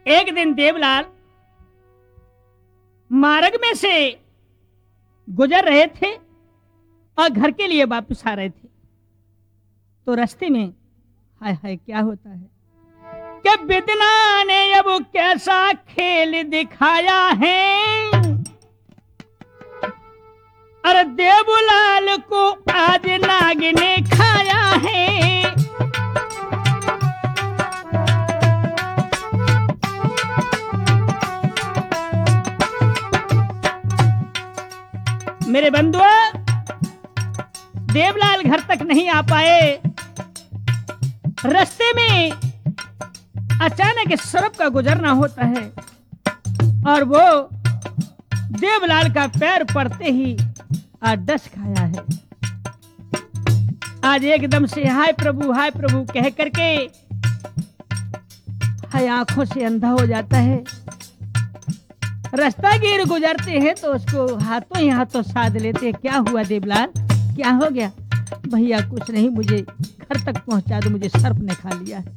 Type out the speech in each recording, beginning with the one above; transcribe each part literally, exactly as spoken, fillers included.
एक दिन देवलाल मार्ग में से गुजर रहे थे और घर के लिए वापस आ रहे थे, तो रास्ते में हाय हाय क्या होता है कि बिदना ने अब कैसा खेल दिखाया है, अरे देवलाल को आज नाग ने खाया है। मेरे बंधुओं, देवलाल घर तक नहीं आ पाए। रास्ते में अचानक इस सड़क का गुजरना होता है और वो देवलाल का पैर पड़ते ही आज डस खाया है। आज एकदम से हाय प्रभु हाय प्रभु कह करके हाय आंखों से अंधा हो जाता है। रास्ता गिर गुजरते हैं तो उसको हाथों ही हाथों साध लेते हैं। क्या हुआ देवलाल, क्या हो गया? भैया कुछ नहीं, मुझे घर तक पहुंचा दो, मुझे सर्प ने खा लिया है।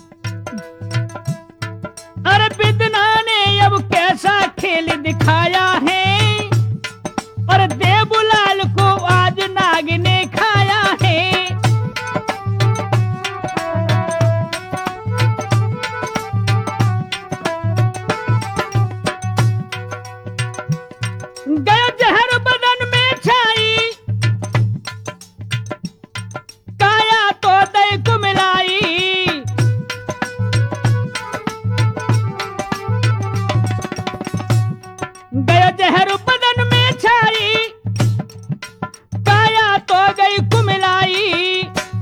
अरे बिदना ने अब कैसा खेल दिखाया है, और देवलाल को आज नाग ने खाया है। गया जहर बदन में छाई, काया तो दई को मिलाई। गया जहर बदन में छाई, काया तो गई कुमिलाई।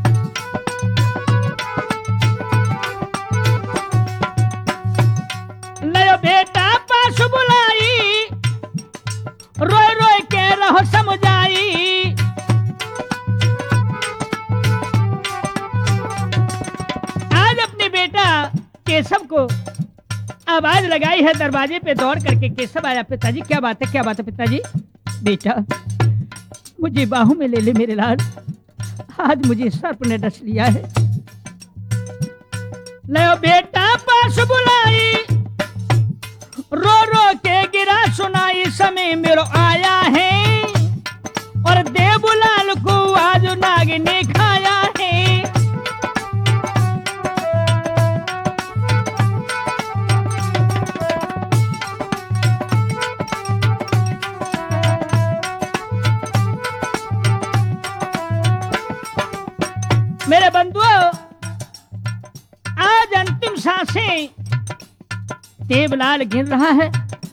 लयो बेटा पास बुलाई, रोए रोए के रहो समझाई। आज अपने बेटा केशव को आवाज लगाई है, दरवाजे पे दौड़ करके केशव आया। पिताजी क्या बात है, क्या बात है पिताजी? बेटा मुझे बाहू में ले ले मेरे लाल, आज मुझे सर्प ने डस लिया है। लो बेटा पास बुलाई, रो रो के गिरा सुनाई। समय मेरो आया है, और देवलाल को आज नाग ने खाया है। मेरे बंधुओं, आज अंतिम सांसें देवलाल गिर रहा है।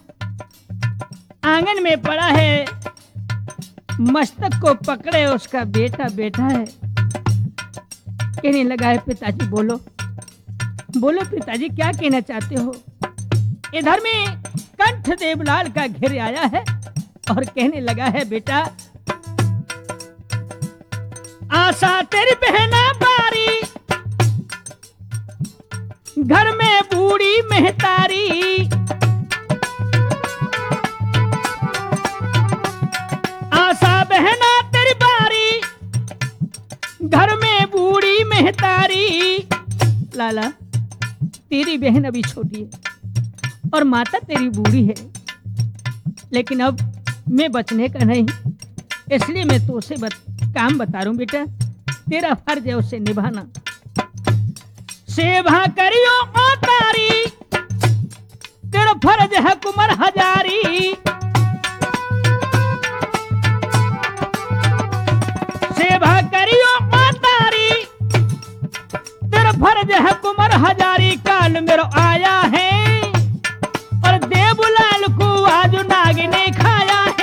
आंगन में पड़ा है, मस्तक को पकड़े उसका बेटा बैठा है। कहने लगा है पिताजी बोलो बोलो पिताजी क्या कहना चाहते हो? इधर में कंठ देवलाल का घिर आया है और कहने लगा है बेटा आशा तेरी बहना बारी, घर में बूढ़ी महतारी। आशा बहना तेरी बारी, घर में बूढ़ी महतारी। लाला तेरी बहन अभी छोटी है और माता तेरी बूढ़ी है, लेकिन अब मैं बचने का नहीं, इसलिए मैं तो उसे बत, काम बता रहा हूं बेटा। तेरा फर्ज है उसे निभाना। सेवा करियो ओ तारी, तेरा फर्ज है कुमर हजारी। सेवा करियो ओ तारी, तेरा फर्ज है कुमर हजारी। काल मेरो आया है, और देवलाल को आज नाग ने खाया है।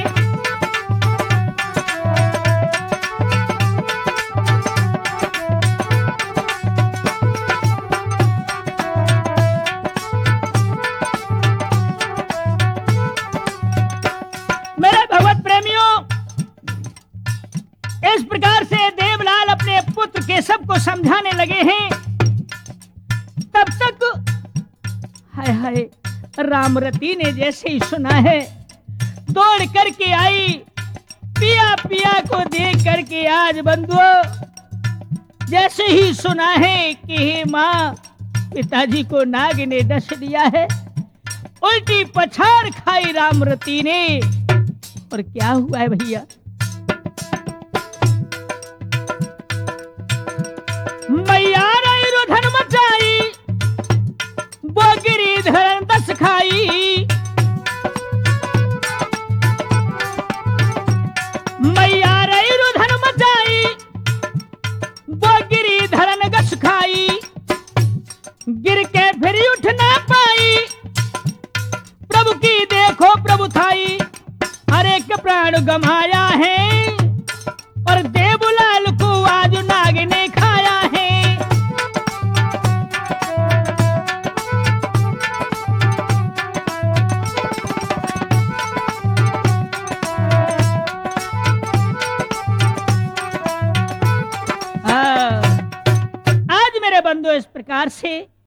इस प्रकार से देवलाल अपने पुत्र केशव को समझाने लगे हैं। तब तक हाय हाय रामरती ने जैसे ही सुना है दौड़ करके आई। पिया पिया को देख करके आज बंधुओं जैसे ही सुना है कि हे माँ पिताजी को नाग ने डस दिया है। उल्टी पछाड़ खाई रामरती ने। और क्या हुआ है भैया? मैया रई रुधन मचाई, वो गिरिधर दस खाई। मैया रई रुधन मचाई, वो गिरिधरन गस खाई। गिर के फिर उठ ना पाई, प्रभु की देखो प्रभु थाई। हर एक प्राण गमाया है, और देवलाल को आज नाग ने खाया है। हाँ, आज मेरे बंधु इस प्रकार से